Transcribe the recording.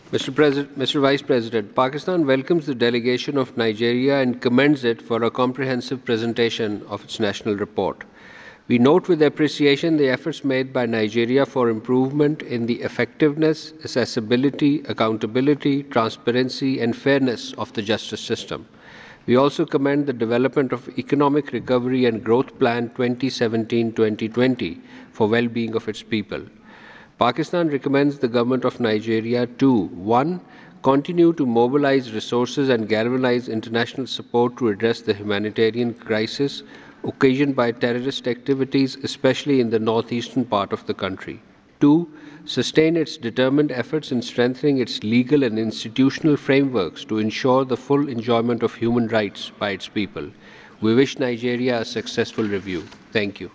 Mr. Vice President, Pakistan welcomes the delegation of Nigeria and commends it for a comprehensive presentation of its national report. We note with appreciation the efforts made by Nigeria for improvement in the effectiveness, accessibility, accountability, transparency, and fairness of the justice system. We also commend the development of Economic Recovery and Growth Plan 2017-2020 for well-being of its people. Pakistan recommends the government of Nigeria to 1. Continue to mobilize resources and galvanize international support to address the humanitarian crisis occasioned by terrorist activities, especially in the northeastern part of the country. 2. Sustain its determined efforts in strengthening its legal and institutional frameworks to ensure the full enjoyment of human rights by its people. We wish Nigeria a successful review. Thank you.